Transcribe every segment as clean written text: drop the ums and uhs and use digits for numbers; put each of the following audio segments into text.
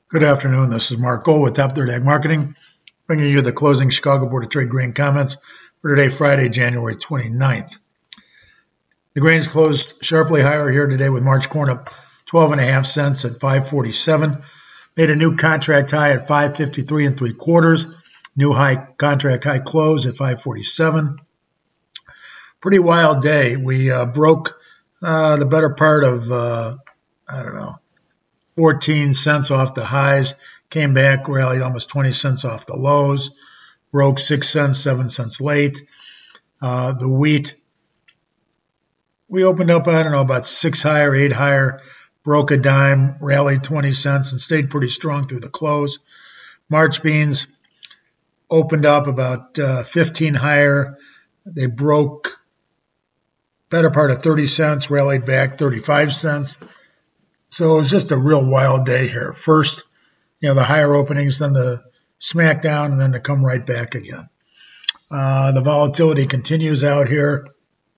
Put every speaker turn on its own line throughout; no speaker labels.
Good afternoon. This is Mark Gold with Top Third Ag Marketing, bringing you the closing Chicago Board of Trade grain comments for today, Friday, January 29th. The grains closed sharply higher here today with March corn up 12.5 cents at 5.47. Made a new contract high at 5.53 and 3/4. New contract high close at 5.47. Pretty wild day. We broke the better part of 14 cents off the highs, came back, rallied almost 20 cents off the lows, broke 6 cents, 7 cents late. The wheat, we opened up, about 6 higher, 8 higher, broke a dime, rallied 20 cents, and stayed pretty strong through the close. March beans opened up about 15 higher. They broke better part of 30 cents, rallied back 35 cents. So it was just a real wild day here. First, the higher openings, then the smackdown, and then to come right back again. The volatility continues out here.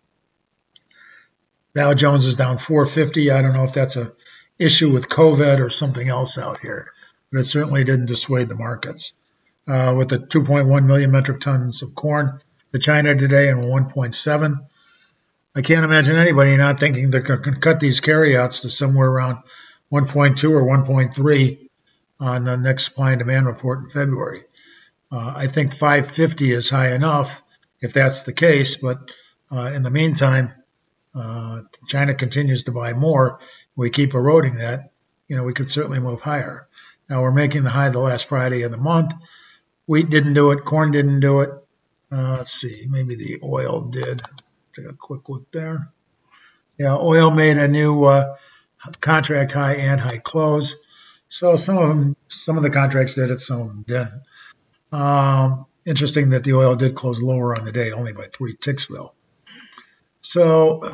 Dow Jones is down 450. I don't know if that's an issue with COVID or something else out here, but it certainly didn't dissuade the markets. With the 2.1 million metric tons of corn to China today and 1.7. I can't imagine anybody not thinking they're going to cut these carryouts to somewhere around 1.2 or 1.3 on the next supply and demand report in February. I think 550 is high enough if that's the case, but in the meantime, China continues to buy more. We keep eroding that. We could certainly move higher. Now we're making the high the last Friday of the month. Wheat didn't do it. Corn didn't do it. Let's see. Maybe the oil did. Take a quick look there. Yeah, oil made a new contract high and high close. So some of the contracts did it, some of them didn't. Interesting that the oil did close lower on the day, only by 3 ticks though. So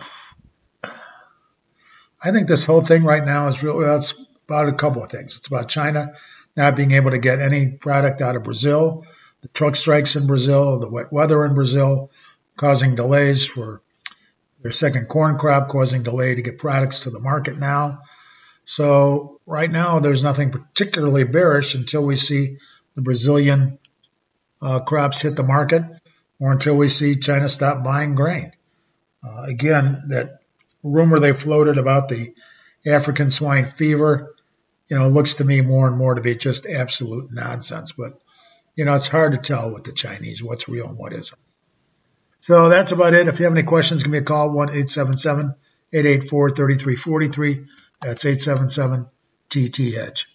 I think this whole thing right now is really, it's about a couple of things. It's about China not being able to get any product out of Brazil, the truck strikes in Brazil, the wet weather in Brazil, causing delays for their second corn crop, causing delay to get products to the market now. So right now, there's nothing particularly bearish until we see the Brazilian crops hit the market or until we see China stop buying grain. Again, that rumor they floated about the African swine fever, looks to me more and more to be just absolute nonsense. But, it's hard to tell with the Chinese what's real and what isn't. So that's about it. If you have any questions, give me a call, 1-877-884-3343. That's 877-TT-HEDGE.